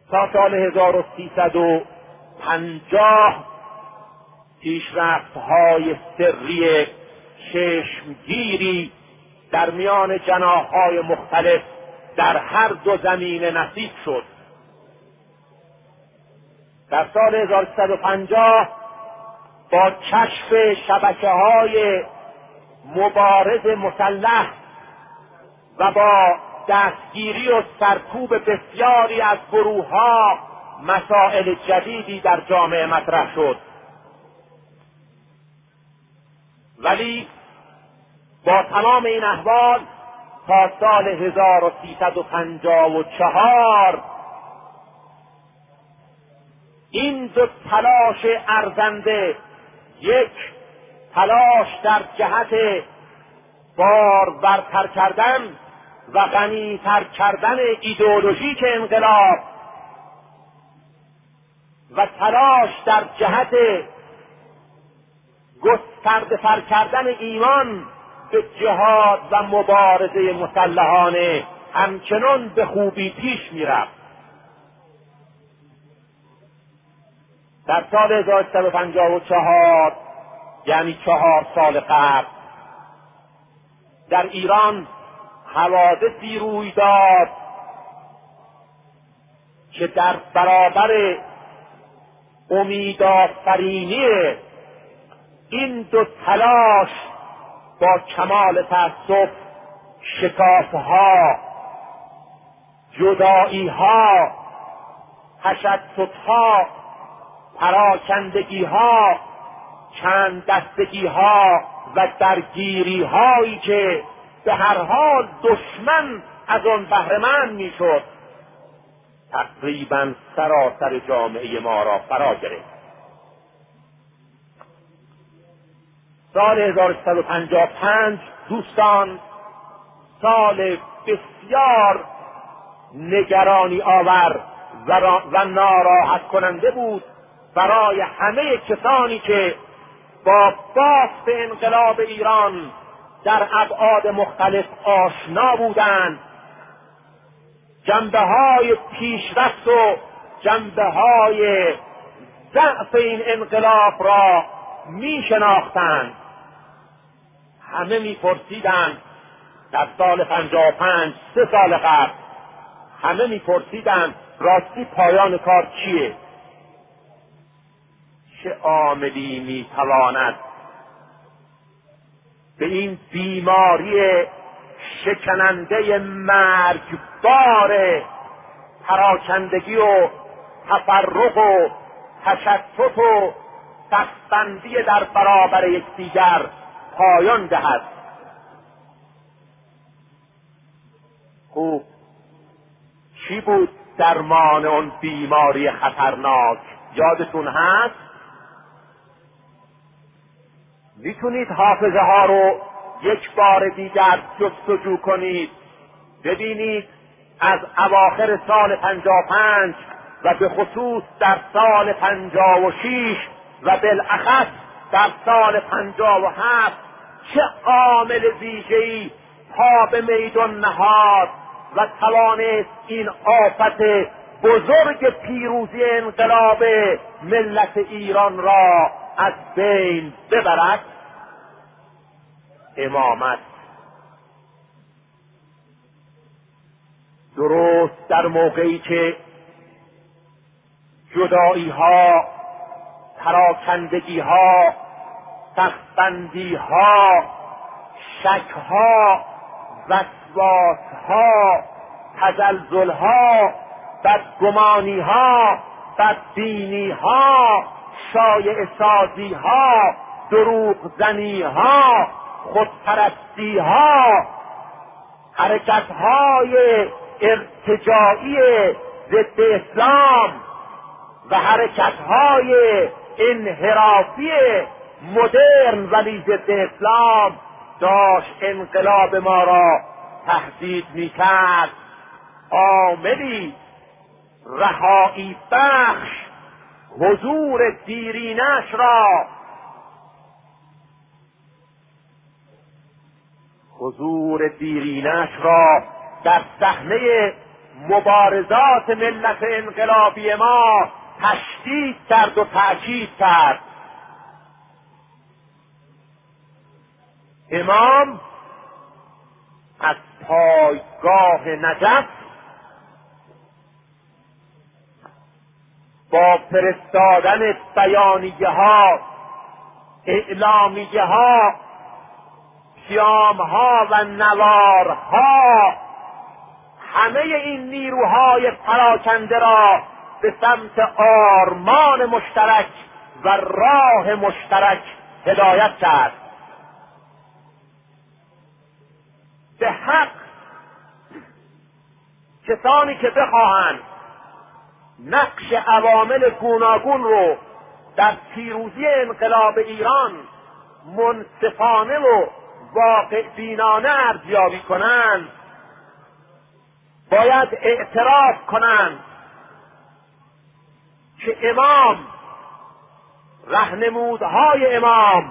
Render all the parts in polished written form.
تا سال 1350 پیشرفت‌های سری چشمگیری در میان جناح‌های مختلف در هر دو زمینه نصیب شد. در سال 1350 با کشف شبکه‌های مبارز مسلح و با دستگیری و سرکوب بسیاری از گروه‌ها مسائل جدیدی در جامعه مطرح شد. ولی با تمام این احوال تا سال 1354 این دو تلاش ارزنده، یک تلاش در جهت بارورتر کردن و غنی‌تر کردن ایدئولوژیک انقلاب و تلاش در جهت گسترده‌تر کردن ایمان به جهاد و مبارزه مسلحانه همچنان به خوبی پیش می‌رفت. در سال 1354 یعنی 4 سال قبل در ایران حوادثی روی داد که در برابر امیدآفرینی این دو تلاش با کمال تأسف شکاف‌ها، جدایی‌ها، تشتت‌ها، پراکندگی‌ها، چند دستگی‌ها و درگیری‌هایی که به هر حال دشمن از آن بهره‌مند می‌شد تقریباً سراسر جامعه ما را فرا گرفت. سال 1355 دوستان سال بسیار نگرانی آور و ناراحت کننده بود برای همه کسانی که با بافت انقلاب ایران در ابعاد مختلف آشنا بودند، جنبه‌های پیشرفت و جنبه‌های ضعف این انقلاب را می شناختند. همه می پرسیدند در سال 55 3 سال قبل همه می پرسیدند راستی پایان کار چیه؟ چه عاملی می تواند به این بیماری شکننده مرگبار پراکندگی و تفرق و تشتت و دستبندی در برابر یکدیگر پایان دهد؟ خوب چی بود درمان اون بیماری خطرناک؟ یادتون هست؟ میتونید حافظه ها رو یک بار دیگر جستجو کنید، ببینید از اواخر سال 55 و به خصوص در سال 56 و بالاخص در سال 57 چه عامل ویژه‌ای پا به میدان نهاد و توانست این آفت بزرگ پیروزی انقلاب ملت ایران را از بین ببرد؟ امامت. درست در موقعی که جدایی‌ها، پراکندگی‌ها، سخت‌بندی‌ها، شک‌ها، وسواس‌ها، تزلزل‌ها، بدگمانی‌ها، بدبینی‌ها، شایعه سازی‌ها، دروغ زنی‌ها، خودپرستی‌ها، حرکت‌های ارتجاعی ضد اسلام و حرکت‌های انحرافی مدرن ولی ضد اسلام داشت انقلاب ما را تهدید می‌کرد. عاملی رهایی بخش حضور دیرینش را در صحنه مبارزات ملت انقلابی ما تشدید کرد و تأکید کرد. امام از پایگاه نجف با فرستادن بیانیه ها، اعلامیه ها، پیام ها و نوارها همه این نیروهای پراکنده را به سمت آرمان مشترک و راه مشترک هدایت کرد. به حق کسانی که بخواهند نقش عوامل گوناگون رو در پیروزی انقلاب ایران منصفانه و واقع بینانه ارزیابی کنند، باید اعتراف کنند که امام، راهنمودهای امام،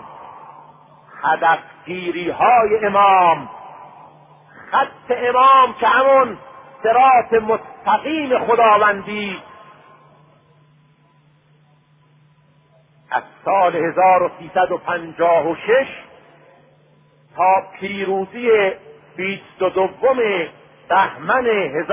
هدفگیری‌های امام، خط امام که همون صراط مستقیم خداوندی از سال 1356 تا پیروزی 22 بهمن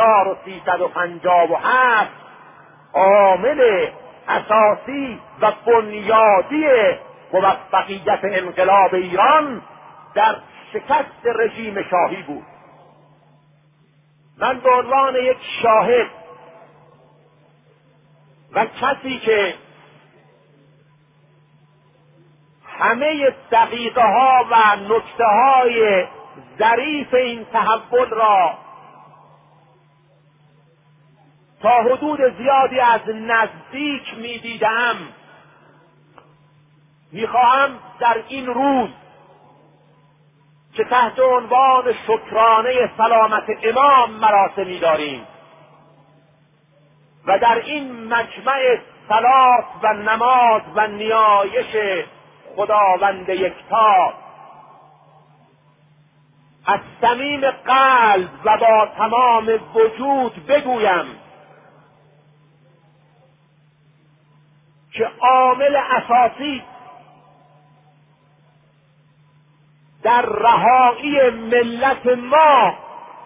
1357 عامل اساسی و بنیادی موفقیت انقلاب ایران در شکست رژیم شاهی بود. من به عنوان یک شاهد و کسی که همه دقیقه ها و نکته های ظریف این تحول را تا حدود زیادی از نزدیک می‌دیدم، می‌خواهم در این روز که تحت عنوان شکرانه سلامت امام مراسمی داریم و در این مجمع صلات و نماز و نیایش خداوند یکتا از صمیم قلب و با تمام وجود بگویم که عامل اساسی در رهایی ملت ما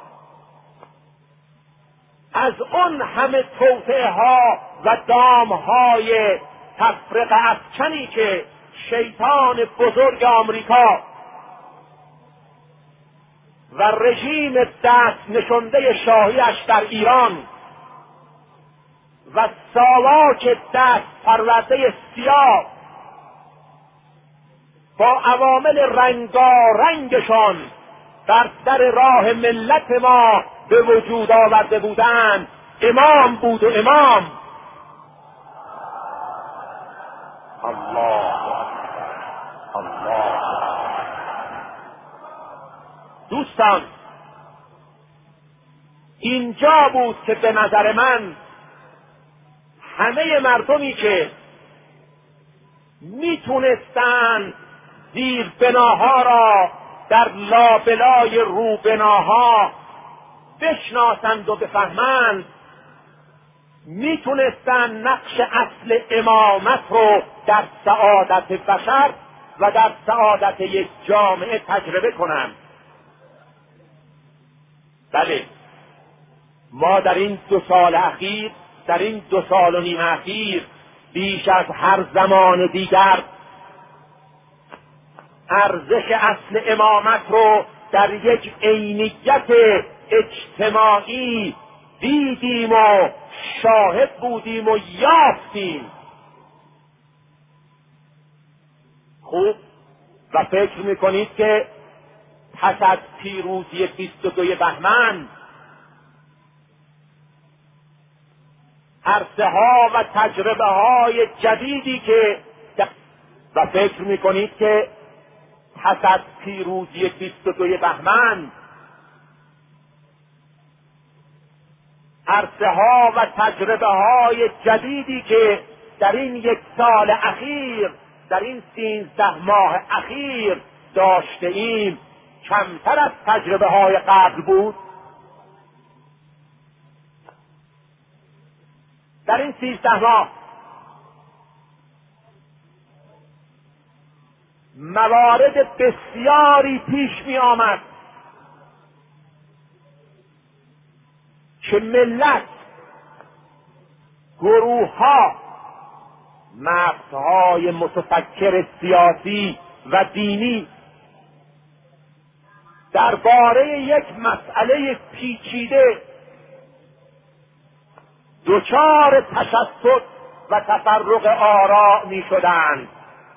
از اون همه توطئه ها و دام های تفرقه افکنی که شیطان بزرگ آمریکا و رژیم دست نشنده شاهیش در ایران و ساواک دست پرورده سیاه با عوامل رنگارنگشان در سر راه ملت ما به وجود آورده بودند امام بود و امام. الله الله. دوستان، اینجا بود که به نظر من همه مردمی که میتونستند زیر بناها را در لابلای روبناها بشناسند و بفهمند، میتونستند نقش اصل امامت رو در سعادت بشر و در سعادت یک جامعه تجربه کنند. بله، ما در این 2 سال اخیر، در این 2 سال و نیم اخیر بیش از هر زمان دیگر ارزش اصل امامت رو در یک عینیت اجتماعی دیدیم و شاهد بودیم و یافتیم. خوب و فکر میکنید که پس از پیروزی 22 بهمن عرصه ها و تجربه های جدیدی که و فکر میکنید که پس از پیروزی 22 بهمن عرصه ها و تجربه های جدیدی که در این 1 سال اخیر، در این 13 ماه اخیر داشته ایم کمتر از تجربه های قبل بود؟ در این 13 ماه موارد بسیاری پیش می آمد که ملت، گروه‌ها، مغزهای متفکر سیاسی و دینی درباره یک مسئله پیچیده دچار تشتت و تفرق آراء می شدند.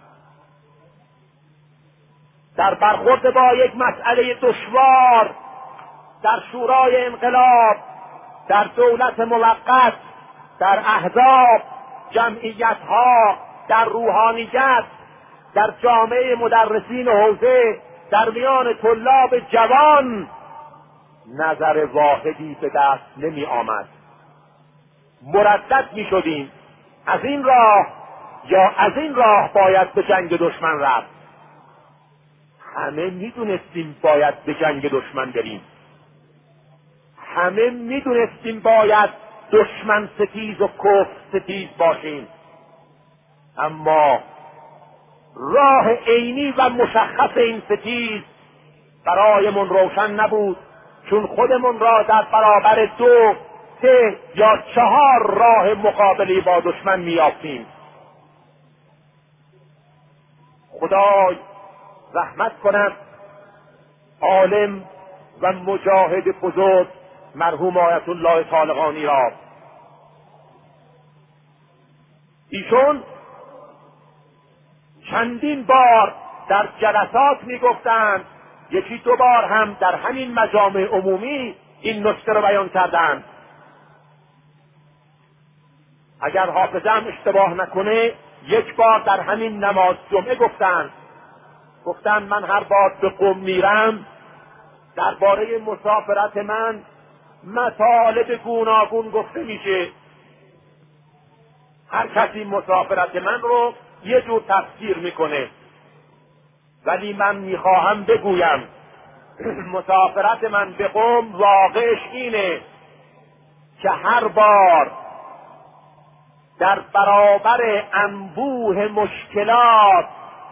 در برخورد با یک مسئله دشوار در شورای انقلاب، در دولت موقت، در احزاب، جمعیت‌ها، در روحانیت، در جامعه مدرسین حوزه، در میان طلاب جوان، نظر واحدی به دست نمی آمد. مردد می شدیم از این راه یا از این راه باید به جنگ دشمن رفت. همه می دونستیم باید به جنگ دشمن بریم، همه می دونستیم باید دشمن ستیز و کفر ستیز باشیم، اما راه عینی و مشخص این ستیز برایمون روشن نبود، چون خودمون را در برابر 2، 3 یا 4 راه مقابله با دشمن می‌یافتیم. خدای رحمت کند عالم و مجاهد بزرگ مرحوم آیت الله طالقانی را. ایشون چندین بار در جلسات میگفتند، 1-2 بار هم در همین مجامع عمومی این نکته رو بیان کردند. اگر حافظم اشتباه نکنه 1 بار در همین نماز جمعه گفتند من هر بار به قم میرم درباره مسافرت من مطالب گوناگون گفته میشه، هر کسی مسافرت من رو یه جور تفسیر میکنه، ولی من میخواهم بگویم مسافرت من به قم واقعش اینه که هر بار در برابر انبوه مشکلات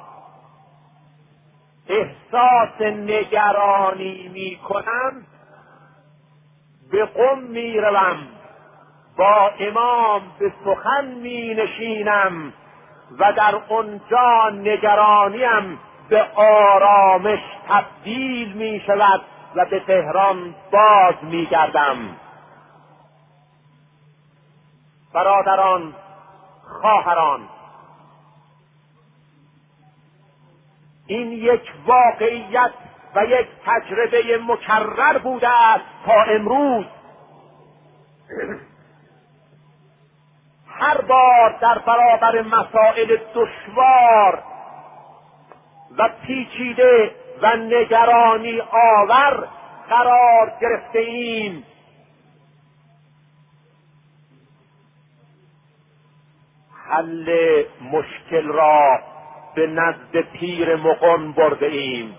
احساس نگرانی میکنم به قم میروم، با امام به سخن مینشینم و در اونجا نگرانیم به آرامش تبدیل می شود و به تهران باز می گردم. برادران، خواهران، این یک واقعیت و یک تجربه مکرر بوده است تا امروز. هر بار در برابر مسائل دشوار و پیچیده و نگرانی آور قرار گرفته ایم، حل مشکل را به نزد پیر مغان برده ایم،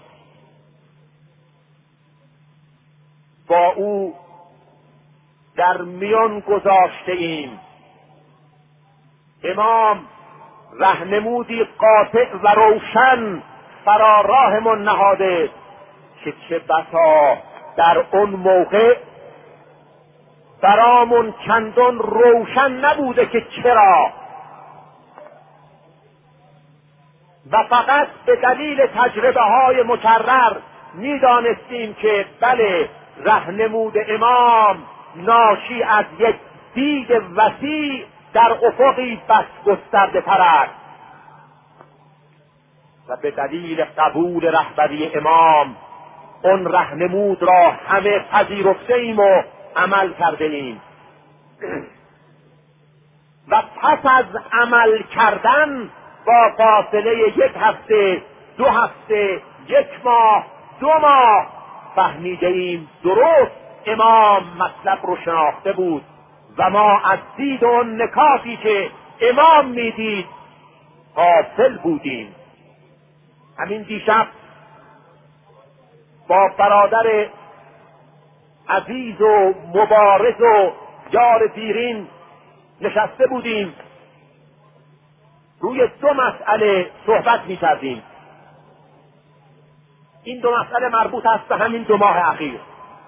با او در میان گذاشته ایم. امام راهنمودی قاطع و روشن فرا راهمون نهاده که چه بسا در اون موقع برامون چندان روشن نبوده که چرا، و فقط به دلیل تجربه های مکرر میدانستیم که بله، راهنمود امام ناشی از یک دید وسیع در افقی بس گسترده تر است و به دلیل قبول رهبری امام اون راهنمود را همه پذیرفته ایم و عمل کرده ایم. و پس از عمل کردن با فاصله 1 هفته، 2 هفته، 1 ماه، 2 ماه فهمیده ایم درست امام مطلب رو شناخته بود و ما از دید اون نکاتی که امام میدید غافل بودیم. همین دیشب با برادر عزیز و مبارز و یار دیرین نشسته بودیم روی دو مسئله صحبت می‌کردیم. این دو مسئله مربوط است به همین 2 ماه اخیر.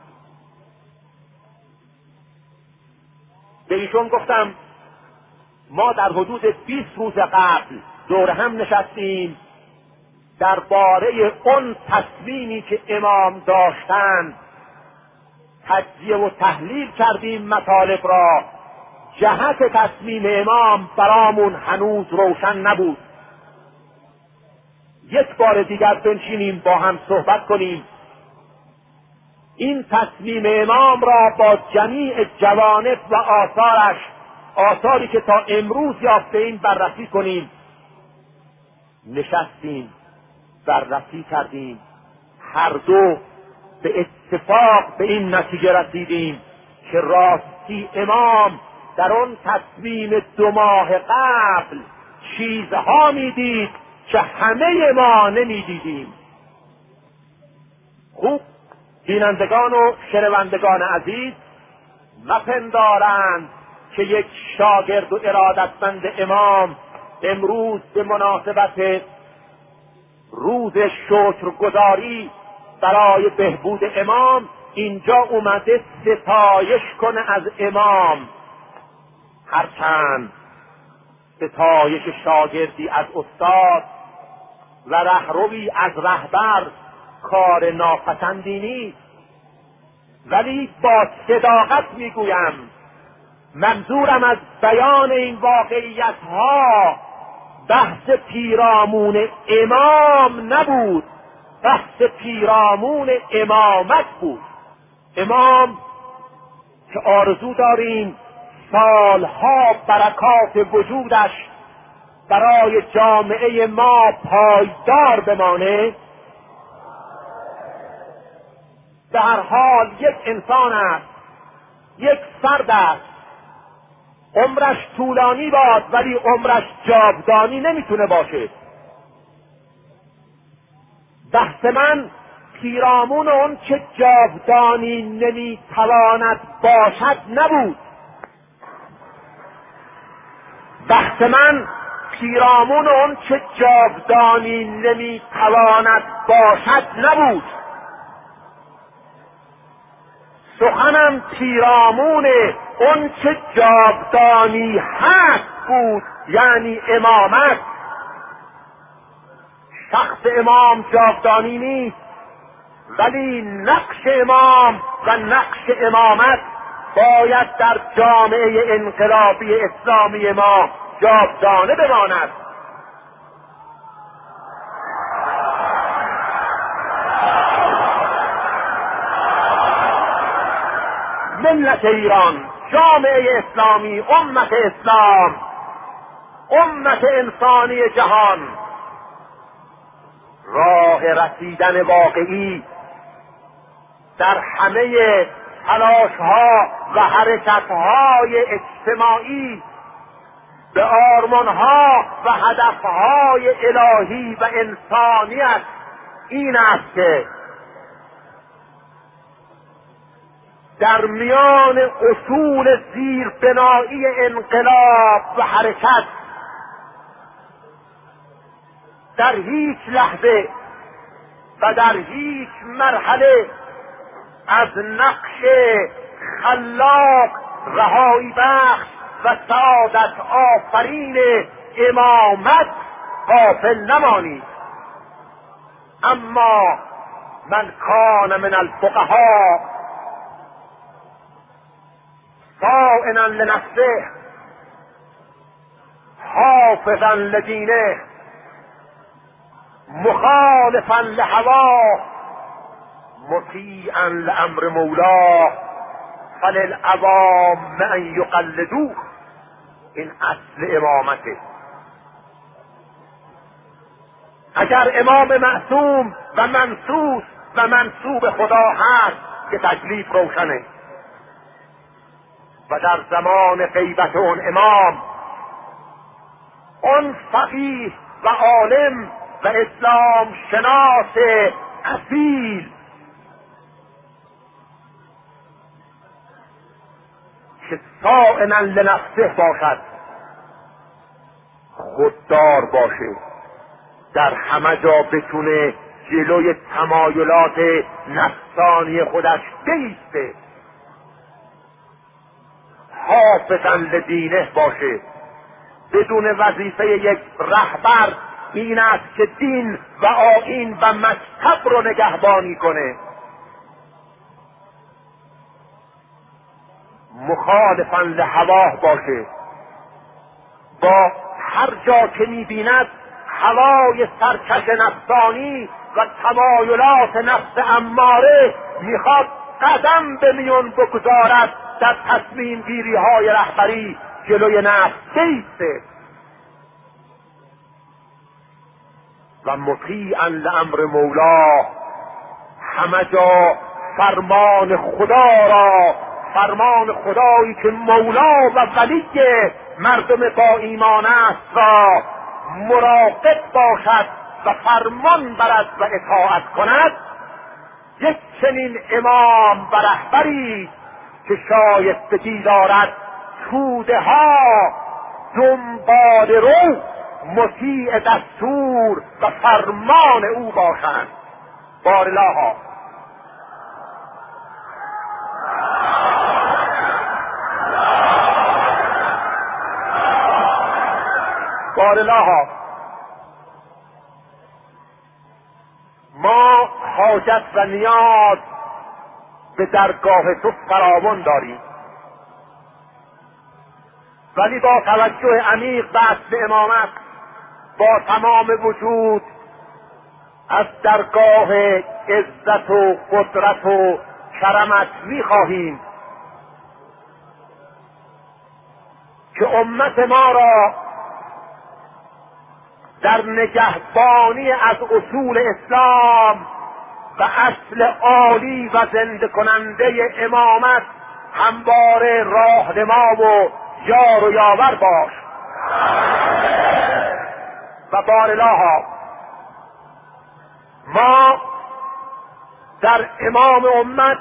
به ایشون گفتم ما در حدود 20 روز قبل دور هم نشستیم درباره اون تصمیمی که امام داشتند تجزیه و تحلیل کردیم مطالب را. جهت تصمیم امام برامون هنوز روشن نبود. یک بار دیگر بنشینیم با هم صحبت کنیم، این تصمیم امام را با جمیع جوانب و آثارش، آثاری که تا امروز یافته این بررسی کنیم. نشستیم، بررسی کردیم، هر دو به اتفاق به این نتیجه رسیدیم که راستی امام در آن تصمیم 2 ماه قبل چیزها میدید که همه ما نمیدیدیم. خوب بینندگان و شنوندگان عزیز مپندارند که یک شاگرد و ارادتمند امام امروز به مناسبت روز شکرگزاری برای بهبود امام اینجا اومده ستایش کنه از امام، هرچند ستایش شاگردی از استاد و رهروی از رهبر کار ناپسندی نیست، ولی با صداقت میگویم منظورم از بیان این واقعیت ها بحث پیرامون امام نبود، بحث پیرامون امامت بود. امام که آرزو داریم سالها برکات وجودش برای جامعه ما پایدار بمانه، به هر حال یک انسان است، یک فرد است، عمرش طولانی باد ولی عمرش جاودانی نمیتونه باشه. بحث من پیرامون اون که جاودانی نمیتواند باشد نبود. بحث من پیرامون اون که جاودانی نمیتواند باشد نبود. سخنم پیرامون اون که جاودانی هست بود، یعنی امامت. شخص امام جاودانی نیست، ولی نقش امام و نقش امامت باید در جامعه انقلابی اسلامی ما جاودانه بماند. ملت ایران، جامعه اسلامی، امت اسلام، امت انسانی جهان، راه رسیدن واقعی در همه تلاش‌ها و حرکت‌های اجتماعی به آرمان‌ها و هدف‌های الهی و انسانیت این است که در میان اصول زیربنایی انقلاب و حرکت در هیچ لحظه و در هیچ مرحله از نقش خلاق، رهایی بخش و سعادت آفرین امامت غافل نمانید. اما من کان من الفقهاء صائنا لنفسه حافظا لدینه مخالفا لهواه مطیعا لامر مولاه فللعوام ان یقلدوه. این اصل امامته. اگر امام معصوم و منصوص و منصوب خدا هست که تکلیف روشنه، و در زمان غیبت اون امام، اون فقیه و عالم و اسلام شناس اصیل که صائنا لنفسه باشد، خوددار باشه، در همه جا بتونه جلوی تمایلات نفسانی خودش بایسته، حافظا لدینه باشه. بدون وظیفه یک رهبر این است که دین و آیین و مکتب رو نگهبانی کنه. مخالفا لهواه باشه، با هر جا که میبیند هوای سرکش نفسانی و تمایلات نفس اماره میخواد قدم به میون بگذارد در تصمیم گیری های رهبری جلوی نفس بایسته و مطیعا لامر مولاه، همه جا فرمان خدا را، فرمان خدایی که مولا و ولی مردم با ایمان است را مراقب باشد و فرمان برد و اطاعت کند. یک چنین امام و رهبری که شایستگی دارد توده ها دنبال رو مطیع دستور و فرمان او باشند. بارالها بارالها ما حاجت و نیاز به درگاه تو فراوان داریم، ولی با توجه عمیق به اصل امامت با تمام وجود از درگاه عزت و قدرت و کرمت می‌خواهیم که امت ما را در نگهبانی از اصول اسلام و اصل عالی و زنده کننده امامت همواره راهنما و یار و یاور باش. و بارالها ما در امام امت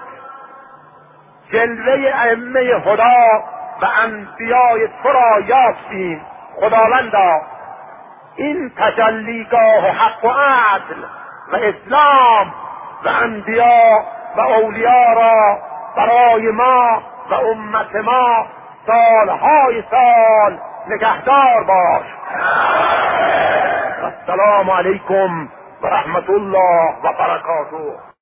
جلوه ائمه هدی و انبیای تو را یافتیم. خداوندا این تجلیگاه حق و عدل و اسلام و انبیا و اولیاء را برای ما و امت ما سالهای سال نگهدار باش. السلام علیکم و رحمت الله و برکاته.